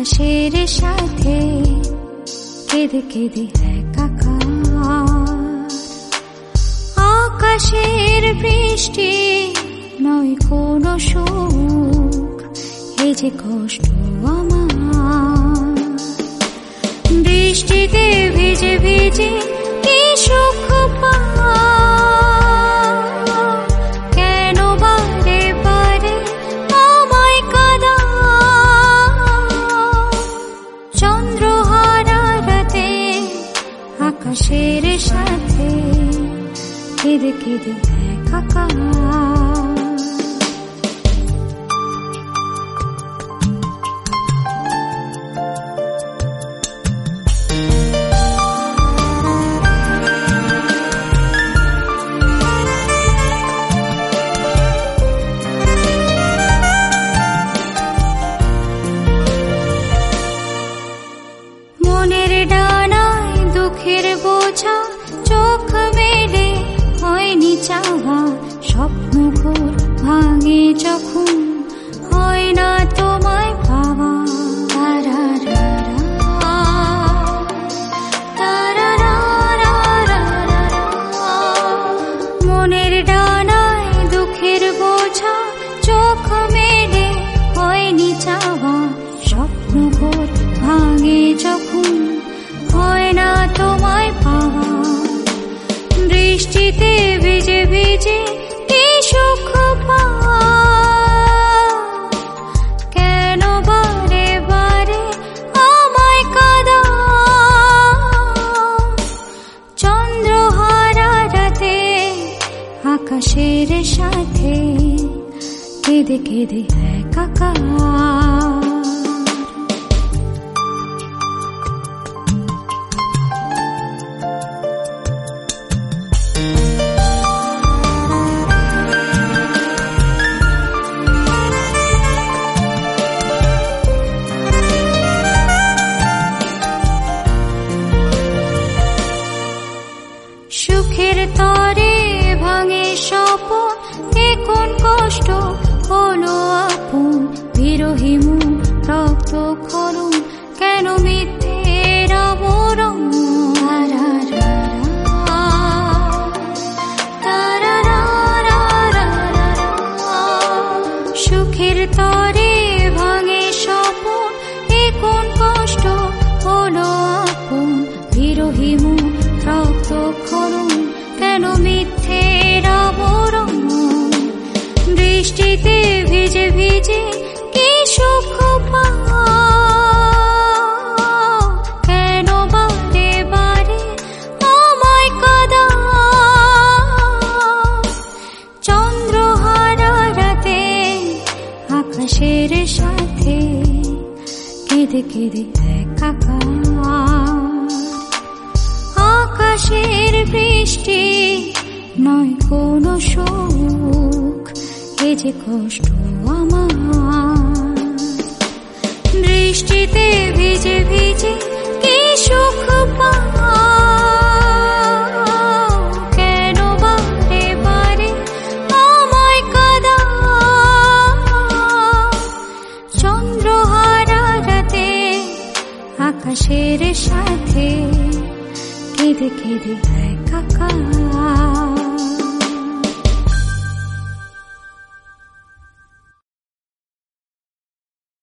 আকাশের সাথে কেঁদে কেঁদে একাকার। আকাশের বৃষ্টি নয় কোনো সুখ, এই যে কষ্ট আমার। বৃষ্টিতে ভিজে ভিজে কি সুখ কেন বারে বারে আমায় কাঁদা। চন্দ্রহারা রাতে আকাশের সাথে কেঁদে কেঁদে একাকার। মনের ডানায় দুঃখের বোঝা, চোখ মেলে হয়নি চাওয়া। স্বপ্ন ঘোর ভাঙে যখন হয় না তোমায় পাওয়া। মনের ডানায় দুঃখের বোঝা, চোখ মেলে হয়নি চাওয়া। স্বপ্ন ঘোর ভাঙে যখন হয় না তোমায় পাওয়া। বৃষ্টিতে ভিজে ভিজে কি সুখ কেন বারে বারে আমায় কাঁদা। চন্দ্রহারা রাতে আকাশের সাথে কেঁদে কেঁদে একাকার। সুখের তরে ভাঙে স্বপন, এ কোন কষ্ট হলো আপন। বিরহী মন রক্ত খরণ, কেন মিথ্যের আবরণ। সুখের তরে ভাঙে স্বপন, এ কোন কষ্ট হলো আপন। বিরহী মন রক্ত খরণ, কেন মিথ্যের আবরণ। বৃষ্টিতে ভিজে ভিজে কি সুখ কেন বারে বারে আমায় কাঁদা। চন্দ্রহারা রাতে আকাশের সাথে কেঁদে কেঁদে একাকার। আকাশের বৃষ্টি নয় কোনো সুখ, এ যে কষ্ট আমার। বৃষ্টিতে ভিজে ভিজে কি সুখ কেন বারে বারে আমায় কাঁদা। চন্দ্রহারা রাতে আকাশের সাথে কেঁদে কেঁদে একাকার।